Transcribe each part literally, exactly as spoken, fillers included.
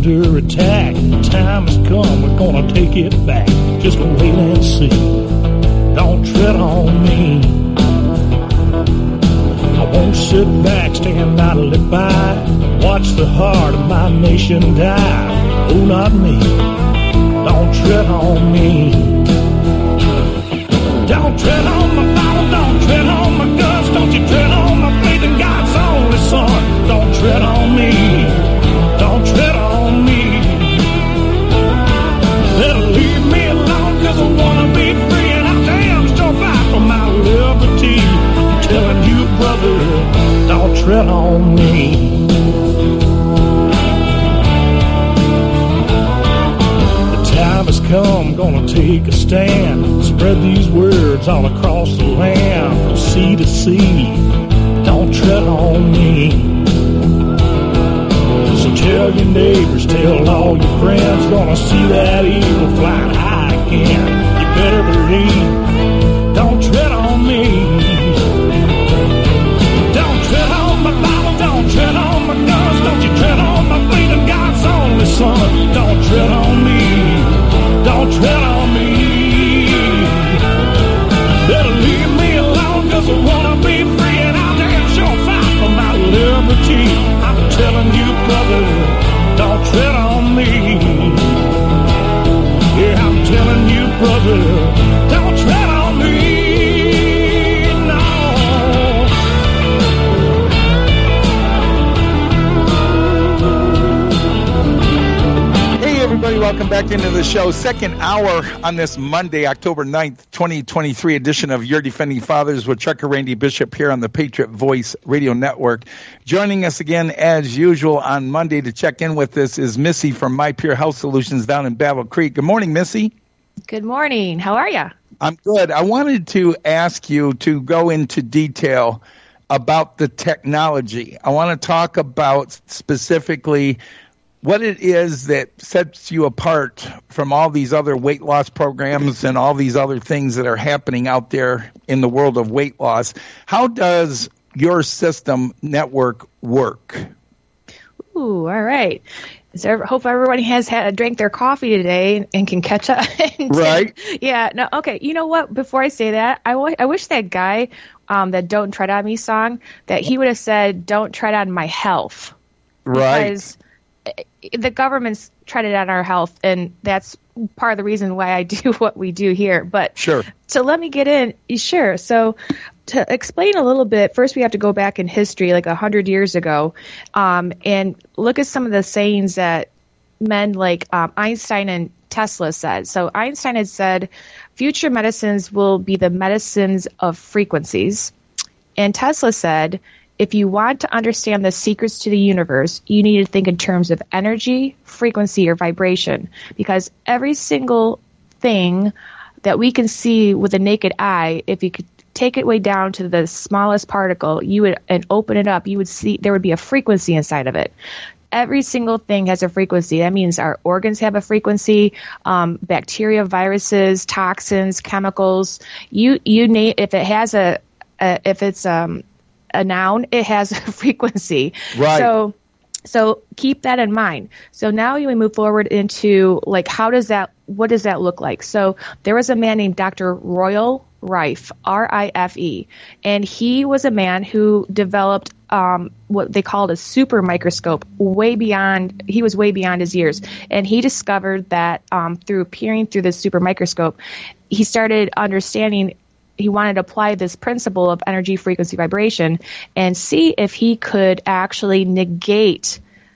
under attack. The time has come, we're gonna take it back. Just wait and see. Don't tread on me. I won't sit back, stand idly by, watch the heart of my nation die. Oh, not me. Don't tread on me. Don't tread on my Bible, don't tread on my guns, don't you tread on my faith in God's only Son. Don't tread on me, don't tread on me. Better leave me alone, cause I wanna be free, and I damn sure fight for my liberty. I'm telling you, brother, don't tread on me. Time has come, gonna take a stand. Spread these words all across the land, from sea to sea. Don't tread on me. So tell your neighbors, tell all your friends, gonna see that eagle flying high again. You better believe, don't tread on me. Don't tread on my Bible, don't tread on my guns, don't you tread on my faith in God's only Son. Don't tread on me. Don't tread on me. Better leave me alone, cause I wanna be free, and I'll damn sure fight for my liberty. I'm telling you, brother, don't tread on me. Yeah, I'm telling you, brother, don't tread on me. No. Everybody, welcome back into the show. Second hour on this Monday, October ninth, twenty twenty-three edition of Your Defending Fathers with Chuck and Randy Bishop here on the Patriot Voice Radio Network. Joining us again, as usual, on Monday to check in with us is Missy from My Pure Health Solutions down in Battle Creek. Good morning, Missy. Good morning. How are you? I'm good. I wanted to ask you to go into detail about the technology. I want to talk about specifically what it is that sets you apart from all these other weight loss programs and all these other things that are happening out there in the world of weight loss. How does your system network work? Ooh, all right. So I hope everyone has had drank their coffee today and can catch up. Right. Yeah. No. Okay. You know what? Before I say that, I, w- I wish that guy, um, that "Don't Tread on Me" song, that he would have said, "Don't tread on my health." Right. Because the government's treaded on our health, and that's part of the reason why I do what we do here. But sure. So let me get in. Sure. So to explain a little bit, first we have to go back in history, like a hundred years ago, um, and look at some of the sayings that men like um, Einstein and Tesla said. So Einstein had said, future medicines will be the medicines of frequencies. And Tesla said, if you want to understand the secrets to the universe, you need to think in terms of energy, frequency, or vibration, because every single thing that we can see with the naked eye, if you could take it way down to the smallest particle, you would and open it up, you would see there would be a frequency inside of it. Every single thing has a frequency. That means our organs have a frequency, um, bacteria, viruses, toxins, chemicals. You you name if it has a, a if it's um a noun, it has a frequency. Right. So, so keep that in mind. So now we move forward into like, how does that, what does that look like? So there was a man named Doctor Royal Rife, R I F E, and he was a man who developed um, what they called a super microscope way beyond, he was way beyond his years. And he discovered that um, through peering through this super microscope, he started understanding he wanted to apply this principle of energy, frequency, vibration, and see if he could actually negate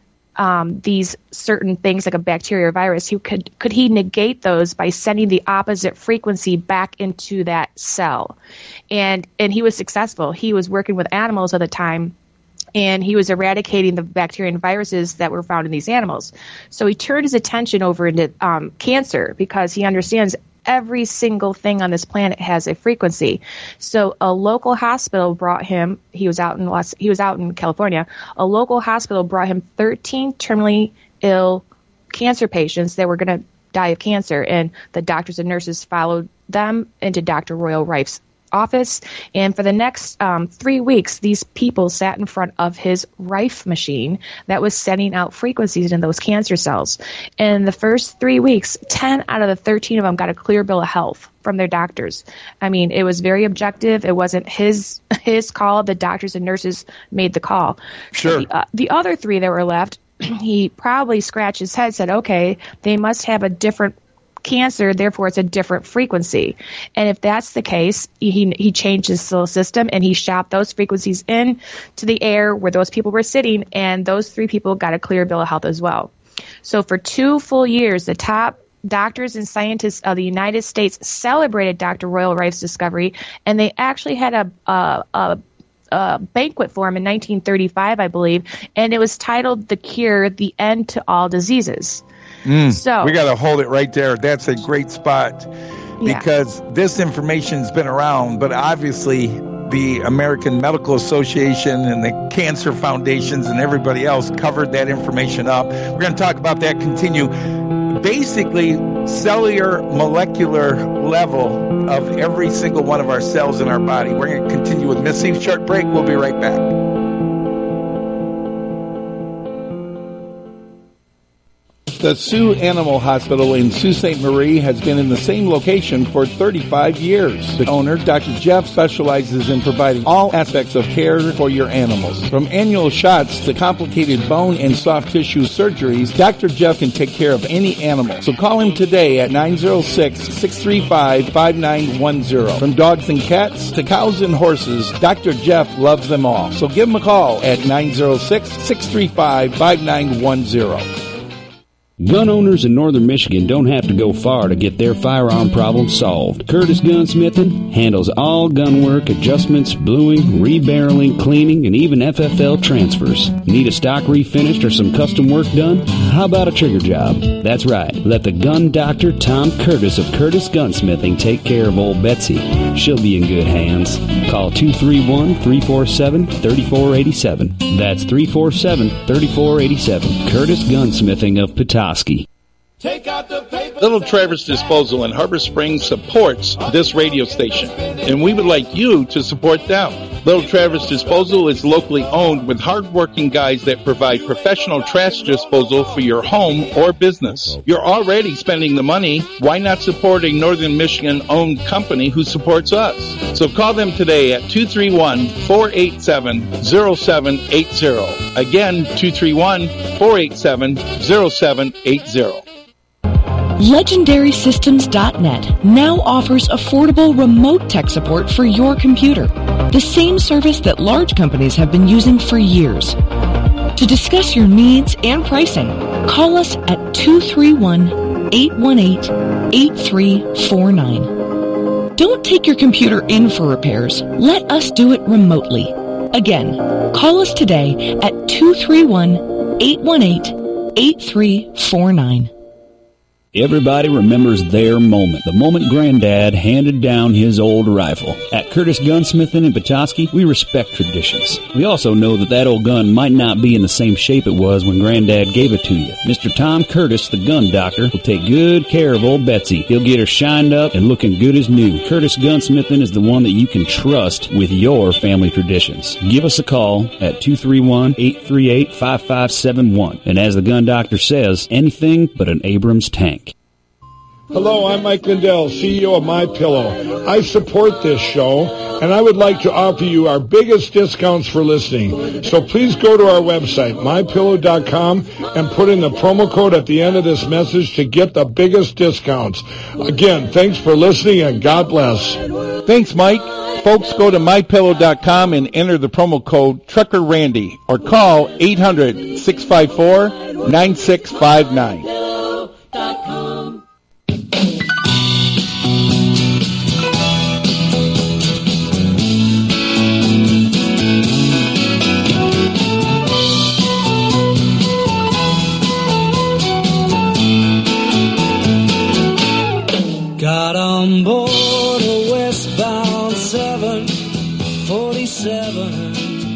um, these certain things like a bacteria or virus. He could could he negate those by sending the opposite frequency back into that cell, and and he was successful. He was working with animals at the time, and he was eradicating the bacteria and viruses that were found in these animals. So he turned his attention over into um, cancer because he understands every single thing on this planet has a frequency. So a local hospital brought him, he was out in Los, he was out in California, a local hospital brought him thirteen terminally ill cancer patients that were going to die of cancer, and the doctors and nurses followed them into Doctor Royal Rife's office. And for the next um, three weeks, these people sat in front of his Rife machine that was sending out frequencies in those cancer cells. And the first three weeks, ten out of the thirteen of them got a clear bill of health from their doctors. I mean, it was very objective. It wasn't his his call. The doctors and nurses made the call. Sure. The, uh, the other three that were left, he probably scratched his head, said, okay, they must have a different cancer, therefore it's a different frequency. And if that's the case, he he changed his solar system and he shot those frequencies in to the air where those people were sitting, and those three people got a clear bill of health as well. So for two full years, the top doctors and scientists of the United States celebrated Doctor Royal Rife's discovery, and they actually had a, a, a Uh, banquet for him in nineteen thirty-five, I believe, and it was titled "The Cure: The End to All Diseases." Mm, so we got to hold it right there. That's a great spot because yeah. this information's been around, but obviously the American Medical Association and the Cancer Foundations and everybody else covered that information up. We're going to talk about that, continue. Basically, cellular, molecular level of every single one of our cells in our body. We're going to continue with Missy. Short break. We'll be right back. The Sioux Animal Hospital in Sault Ste. Marie has been in the same location for thirty-five years. The owner, Doctor Jeff, specializes in providing all aspects of care for your animals. From annual shots to complicated bone and soft tissue surgeries, Doctor Jeff can take care of any animal. So call him today at nine oh six, six three five, five nine one oh. From dogs and cats to cows and horses, Doctor Jeff loves them all. So give him a call at nine oh six, six three five, five nine one oh. Gun owners in northern Michigan don't have to go far to get their firearm problem solved. Curtis Gunsmithing handles all gun work, adjustments, bluing, rebarreling, cleaning, and even F F L transfers. Need a stock refinished or some custom work done? How about a trigger job? That's right. Let the gun doctor, Tom Curtis of Curtis Gunsmithing, take care of old Betsy. She'll be in good hands. Call two three one, three four seven, three four eight seven. That's three four seven, three four eight seven. Curtis Gunsmithing of Petoskey. Take out the paper. Little Traverse Disposal in Harbor Springs supports this radio station, and we would like you to support them. Little Traverse Disposal is locally owned with hardworking guys that provide professional trash disposal for your home or business. You're already spending the money. Why not support a Northern Michigan-owned company who supports us? So call them today at two three one, four eight seven, zero seven eight zero. Again, two three one, four eight seven, zero seven eight zero. Legendary Systems dot net now offers affordable remote tech support for your computer, the same service that large companies have been using for years. To discuss your needs and pricing, call us at two three one, eight one eight, eight three four nine. Don't take your computer in for repairs. Let us do it remotely. Again, call us today at two three one, eight one eight, eight three four nine. Everybody remembers their moment, the moment Granddad handed down his old rifle. At Curtis Gunsmithing in Petoskey, we respect traditions. We also know that that old gun might not be in the same shape it was when Granddad gave it to you. Mister Tom Curtis, the gun doctor, will take good care of old Betsy. He'll get her shined up and looking good as new. Curtis Gunsmithing is the one that you can trust with your family traditions. Give us a call at two three one, eight three eight, five five seven one. And as the gun doctor says, anything but an Abrams tank. Hello, I'm Mike Lindell, C E O of MyPillow. I support this show, and I would like to offer you our biggest discounts for listening. So please go to our website, my pillow dot com, and put in the promo code at the end of this message to get the biggest discounts. Again, thanks for listening, and God bless. Thanks, Mike. Folks, go to my pillow dot com and enter the promo code Trucker Randy, or call eight hundred, six five four, nine six five nine. Got on board a westbound seven forty-seven.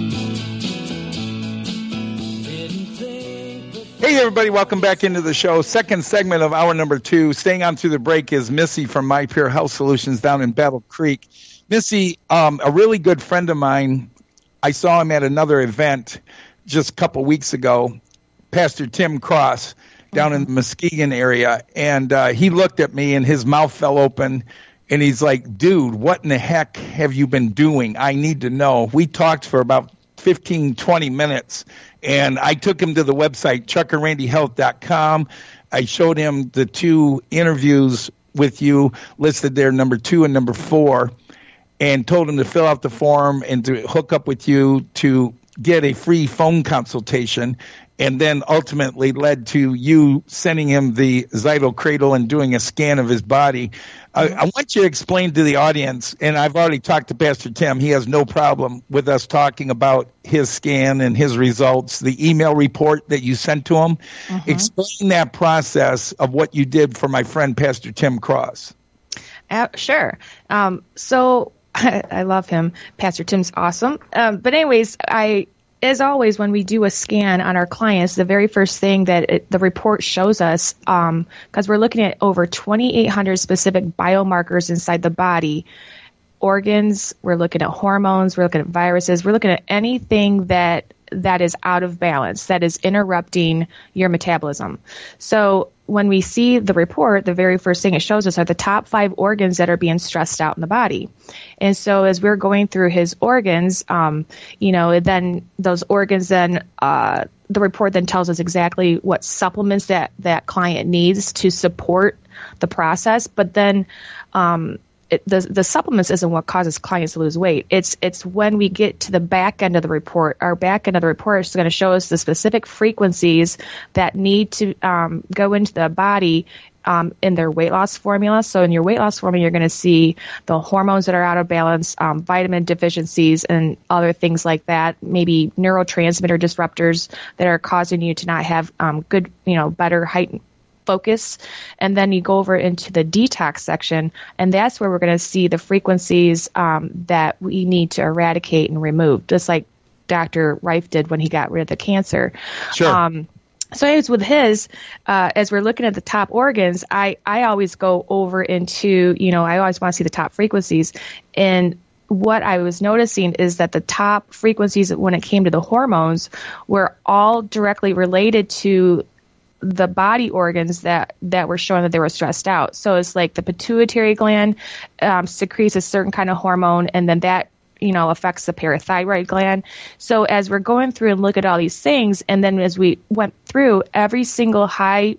Hey, everybody, welcome back into the show. Second segment of hour number two. Staying on through the break is Missy from My Pure Health Solutions down in Battle Creek. Missy, um, a really good friend of mine, I saw him at another event just a couple weeks ago, Pastor Tim Cross, down in the Muskegon area, and uh, he looked at me and his mouth fell open, and he's like, dude, what in the heck have you been doing? I need to know. We talked for about fifteen, twenty minutes, and I took him to the website, chuck and randy health dot com. I showed him the two interviews with you listed there, number two and number four, and told him to fill out the form and to hook up with you to get a free phone consultation, and then ultimately led to you sending him the Zyto Cradle and doing a scan of his body. I, I want you to explain to the audience, and I've already talked to Pastor Tim. He has no problem with us talking about his scan and his results, the email report that you sent to him. Mm-hmm. Explain that process of what you did for my friend Pastor Tim Cross. Uh, sure. Um, so I love him. Pastor Tim's awesome. Um, but anyways, I, as always, when we do a scan on our clients, the very first thing that it, the report shows us, um, because we're looking at over twenty-eight hundred specific biomarkers inside the body, organs, we're looking at hormones, we're looking at viruses, we're looking at anything that that is out of balance, that is interrupting your metabolism. So when we see the report, the very first thing it shows us are the top five organs that are being stressed out in the body. And so as we're going through his organs, um, you know, then those organs then, uh, the report then tells us exactly what supplements that, that client needs to support the process. But then, um, It, the the supplements isn't what causes clients to lose weight. It's it's when we get to the back end of the report. Our back end of the report is going to show us the specific frequencies that need to um, go into the body um, in their weight loss formula. So in your weight loss formula, you're going to see the hormones that are out of balance, um, vitamin deficiencies, and other things like that. Maybe neurotransmitter disruptors that are causing you to not have um, good, you know, better height focus. And then you go over into the detox section, and that's where we're going to see the frequencies um, that we need to eradicate and remove, just like Doctor Rife did when he got rid of the cancer. Sure. Um, so anyways, with his, uh, as we're looking at the top organs, I, I always go over into, you know, I always want to see the top frequencies. And what I was noticing is that the top frequencies when it came to the hormones were all directly related to the body organs that, that were showing that they were stressed out. So it's like the pituitary gland um, secretes a certain kind of hormone, and then that, you know, affects the parathyroid gland. So as we're going through and look at all these things, and then as we went through, every single high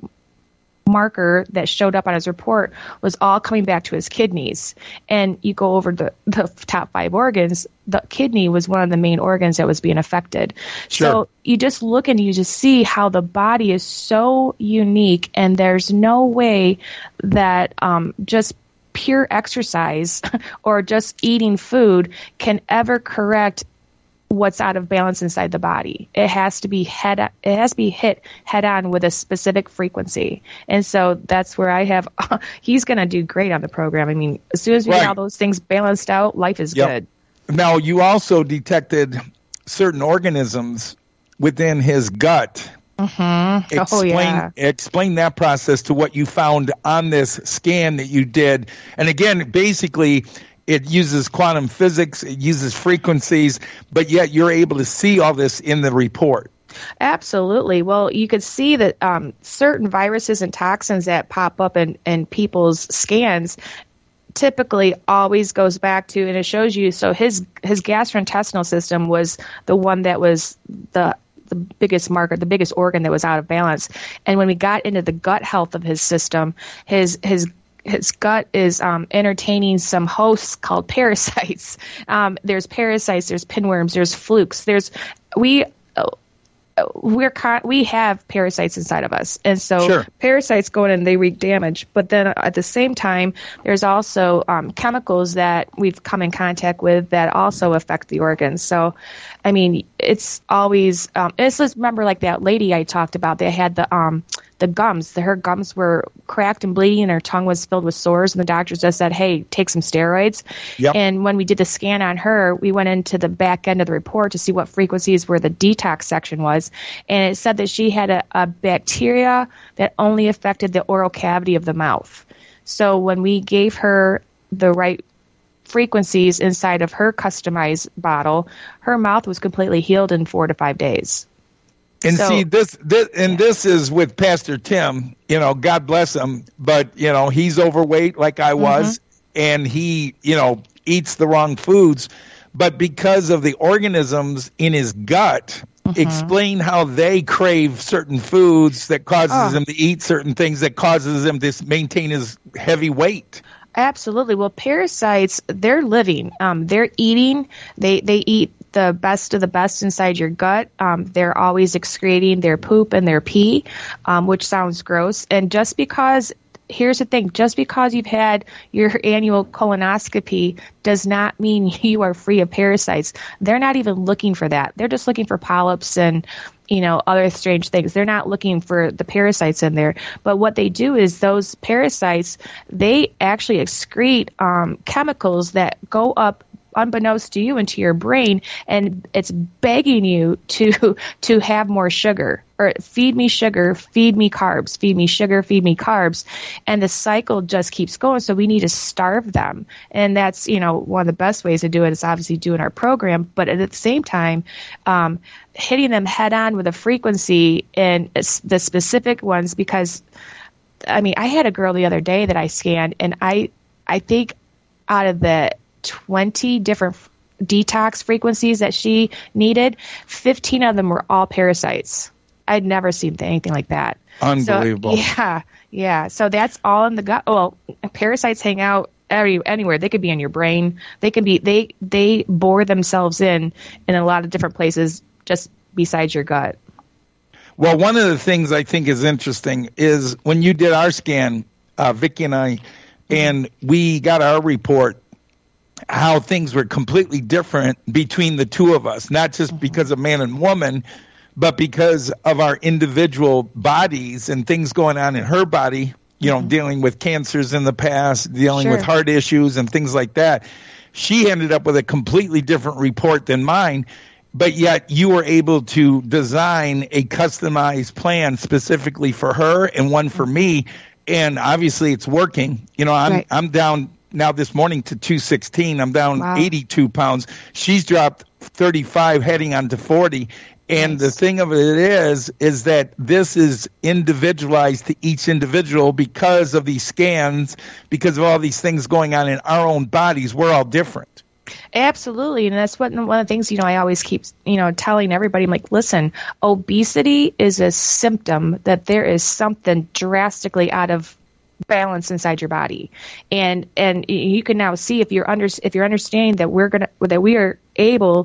marker that showed up on his report was all coming back to his kidneys. And you go over the, the top five organs, the kidney was one of the main organs that was being affected. Sure. So you just look and you just see how the body is so unique, and there's no way that um, just pure exercise or just eating food can ever correct what's out of balance inside the body. It has to be head, it has to be hit head on with a specific frequency. And so that's where I have, he's going to do great on the program. I mean, as soon as we Right. get all those things balanced out, life is Yep. good. Now, you also detected certain organisms within his gut. Mm-hmm. Oh, Explain, yeah. explain that process to what you found on this scan that you did. And again, basically, it uses quantum physics, it uses frequencies, but yet you're able to see all this in the report. Absolutely. Well, you could see that um, certain viruses and toxins that pop up in, in people's scans typically always goes back to, and it shows you, so his his gastrointestinal system was the one that was the the biggest marker, the biggest organ that was out of balance. And when we got into the gut health of his system, his his his gut is um, entertaining some hosts called parasites. Um, there's parasites, there's pinworms, there's flukes. There's we uh, we're we have parasites inside of us, and so Sure. parasites go in and they wreak damage. But then at the same time, there's also um, chemicals that we've come in contact with that also affect the organs. So, I mean, it's always. Um, it's just remember like that lady I talked about. They had the um. the gums, the, her gums were cracked and bleeding, and her tongue was filled with sores, and the doctors just said, hey, take some steroids. Yep. And when we did the scan on her, we went into the back end of the report to see what frequencies where the detox section was, and it said that she had a, a bacteria that only affected the oral cavity of the mouth. So when we gave her the right frequencies inside of her customized bottle, her mouth was completely healed in four to five days. And So- see this, this and this is with Pastor Tim, you know, God bless him, but you know, he's overweight like I was, and he, you know, eats the wrong foods, but because of the organisms in his gut, explain how they crave certain foods that causes Oh. him to eat certain things that causes him to maintain his heavy weight. Absolutely. Well, parasites, they're living. Um, they're eating. They they eat the best of the best inside your gut. Um, they're always excreting their poop and their pee, um, which sounds gross. And just because, here's the thing, just because you've had your annual colonoscopy does not mean you are free of parasites. They're not even looking for that. They're just looking for polyps and, you know, other strange things. They're not looking for the parasites in there. But what they do is those parasites, they actually excrete um, chemicals that go up unbeknownst to you into your brain, and it's begging you to to have more sugar, or feed me sugar, feed me carbs, feed me sugar, feed me carbs, and the cycle just keeps going. So we need to starve them, and that's, you know, one of the best ways to do it is obviously doing our program, but at the same time, um, hitting them head on with a frequency and the specific ones. Because I mean, I had a girl the other day that I scanned, and I I think out of the twenty different f- detox frequencies that she needed, fifteen of them were all parasites. I'd never seen anything like that. Unbelievable. So, yeah, yeah. So that's all in the gut. Well, parasites hang out every, anywhere. They could be in your brain. They can be. They they bore themselves in in a lot of different places, just besides your gut. Well, one of the things I think is interesting is when you did our scan, uh, Vicki and I, and we got our report, how things were completely different between the two of us, not just because of man and woman, but because of our individual bodies and things going on in her body, you know, dealing with cancers in the past, dealing Sure. with heart issues and things like that. She ended up with a completely different report than mine, but yet you were able to design a customized plan specifically for her and one for me. And obviously it's working. You know, I'm, Right. I'm down now this morning to two sixteen. I'm down Wow. eighty-two pounds. She's dropped thirty-five, heading on to forty. And the Nice. thing of it is, is that this is individualized to each individual because of these scans, because of all these things going on in our own bodies. We're all different. Absolutely. And that's what one of the things, you know, I always keep, you know, telling everybody, I'm like, listen, obesity is a symptom that there is something drastically out of balance inside your body. And and you can now see, if you're under if you're understanding that we're gonna that we are able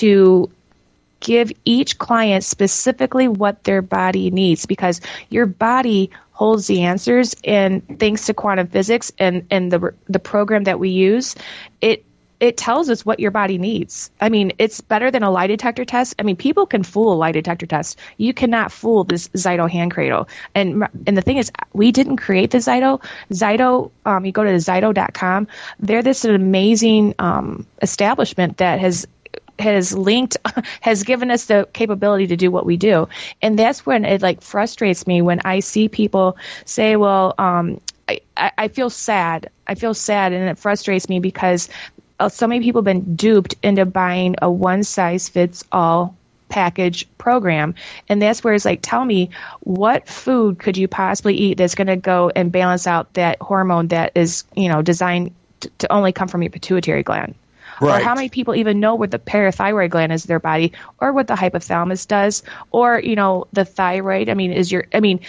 to give each client specifically what their body needs, because your body holds the answers. And thanks to quantum physics and and the the program that we use, it it tells us what your body needs. I mean, it's better than a lie detector test. I mean, people can fool a lie detector test. You cannot fool this Zyto hand cradle. And and the thing is, we didn't create the Zyto. Zyto, um, you go to zyto dot com. They're this amazing um, establishment that has has linked, has given us the capability to do what we do. And that's when it like frustrates me when I see people say, well, um, I, I feel sad. I feel sad. And it frustrates me because so many people have been duped into buying a one-size-fits-all package program. And that's where it's like, tell me, what food could you possibly eat that's going to go and balance out that hormone that is, you know, designed to, to only come from your pituitary gland? Right. Or how many people even know what the parathyroid gland is in their body, or what the hypothalamus does, or, you know, the thyroid. I mean, is your, I mean,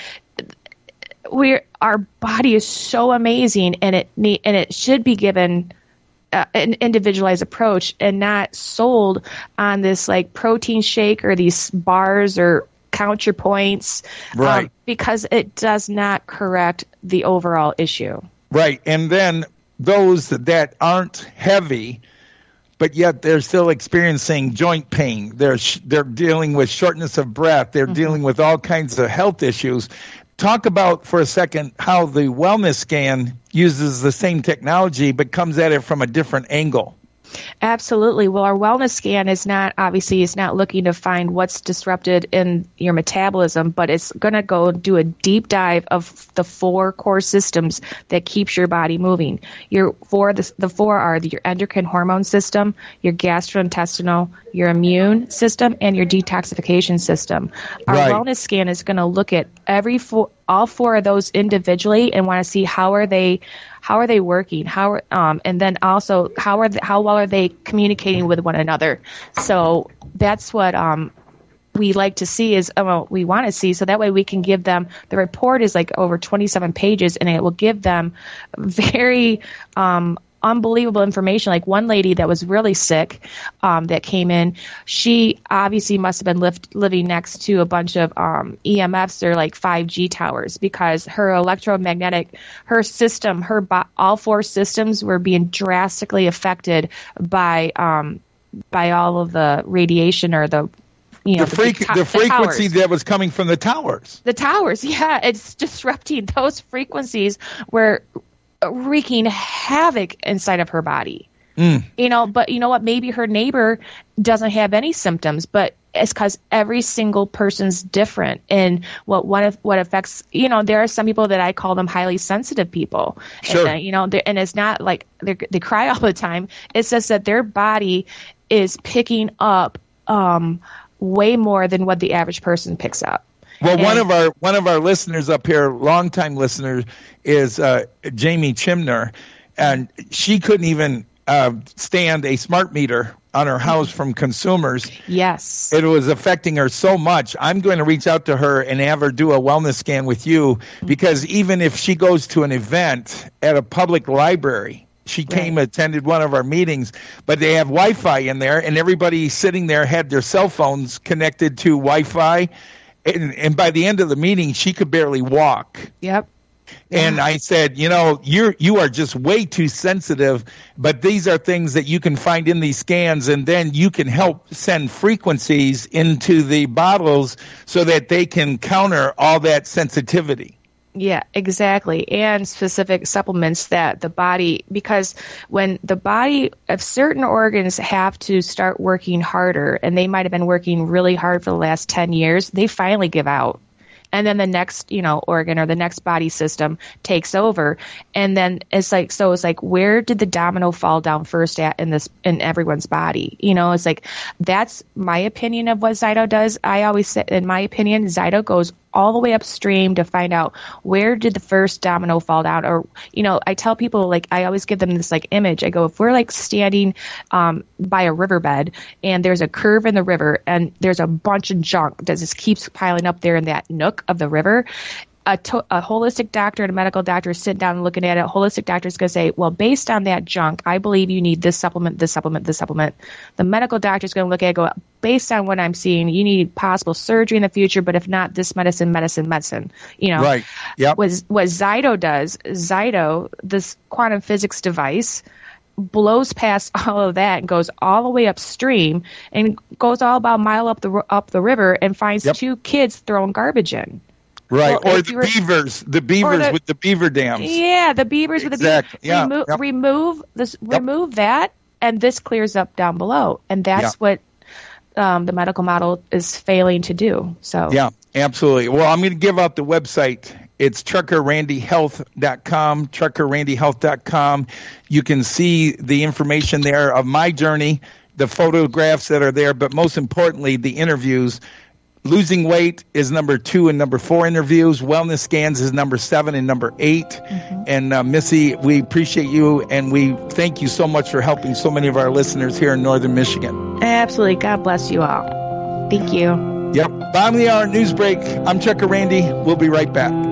we're, our body is so amazing, and it need, and it should be given Uh, an individualized approach, and not sold on this like protein shake or these bars or count your points, Right. um, because it does not correct the overall issue. Right. And then those that aren't heavy, but yet they're still experiencing joint pain. They're sh- they're dealing with shortness of breath. They're Mm-hmm. dealing with all kinds of health issues. Talk about for a second how the wellness scan uses the same technology but comes at it from a different angle. Absolutely. Well, our wellness scan is not, obviously, is not looking to find what's disrupted in your metabolism, but it's going to go do a deep dive of the four core systems that keeps your body moving. Your four, the, the four are the, your endocrine hormone system, your gastrointestinal, your immune system, and your detoxification system. Our Right. wellness scan is going to look at every four, all four of those individually and want to see how are they How are they working? How um, and then also how are they, how well are they communicating with one another? So that's what um, we like to see is uh, well, we want to see. So that way we can give them the report is like over twenty-seven pages, and it will give them very um, unbelievable information. Like one lady that was really sick um, that came in, she obviously must have been lift, living next to a bunch of um, E M Fs or like five G towers because her electromagnetic, her system, her bo- all four systems were being drastically affected by um, by all of the radiation or the you know the, freak, big to- the frequency towers. that was coming from the towers. The towers, yeah, it's disrupting those frequencies were wreaking havoc inside of her body. Mm. You know, but you know what? Maybe her neighbor doesn't have any symptoms, but it's because every single person's different. And what what what affects, you know, there are some people that I call them highly sensitive people. Sure. And, uh, you know, and it's not like they they cry all the time. It's just that their body is picking up um, way more than what the average person picks up. Well, And- one of our one of our listeners up here, longtime listener, is uh, Jamie Chimner, and she couldn't even uh, stand a smart meter on her house from consumers. Yes. It was affecting her so much. I'm going to reach out to her and have her do a wellness scan with you, because even if she goes to an event at a public library, she came, Right. attended one of our meetings, but they have Wi-Fi in there, and everybody sitting there had their cell phones connected to Wi-Fi. And, and by the end of the meeting, she could barely walk. Yep. And I said, you know, you're you are just way too sensitive, but these are things that you can find in these scans, and then you can help send frequencies into the bottles so that they can counter all that sensitivity. Yeah, exactly. And specific supplements that the body, because when the body of certain organs have to start working harder, and they might have been working really hard for the last ten years, they finally give out. And then the next, you know, organ or the next body system takes over. And then it's like, so it's like, where did the domino fall down first at in this, in everyone's body? You know, it's like, that's my opinion of what Zyto does. I always say, in my opinion, Zyto goes all the way upstream to find out where did the first domino fall down. Or, you know, I tell people, like, I always give them this like image. I go, if we're like standing um, by a riverbed and there's a curve in the river and there's a bunch of junk that just keeps piling up there in that nook of the river, A, to- a holistic doctor and a medical doctor sit down and looking at it. A holistic doctor is going to say, well, based on that junk, I believe you need this supplement, this supplement, this supplement. The medical doctor is going to look at it and go, based on what I'm seeing, you need possible surgery in the future, but if not, this medicine, medicine, medicine. You know, Right. Yep. what, what Zyto does, Zyto, this quantum physics device, blows past all of that and goes all the way upstream and goes all about a mile up the up the river and finds Yep. two kids throwing garbage in. Right. Well, or if the you were- beavers, the beavers the- with the beaver dams. Yeah, the beavers with the beavers. Exactly. Yeah. Remo- Yep. Remove this. Yep. Remove that, and this clears up down below. And that's Yeah. what um, the medical model is failing to do. So Yeah, absolutely. Well, I'm going to give out the website. It's trucker randy health dot com, trucker randy health dot com. You can see the information there of my journey, the photographs that are there, but most importantly, the interviews. Losing weight is number two and number four interviews. Wellness scans is number seven and number eight. Mm-hmm. And uh, Missy, we appreciate you, and we thank you so much for helping so many of our listeners here in Northern Michigan. absolutely. God bless you all. Thank you. Yep. Bottom of the hour news break. I'm Trucker Randy. We'll be right back.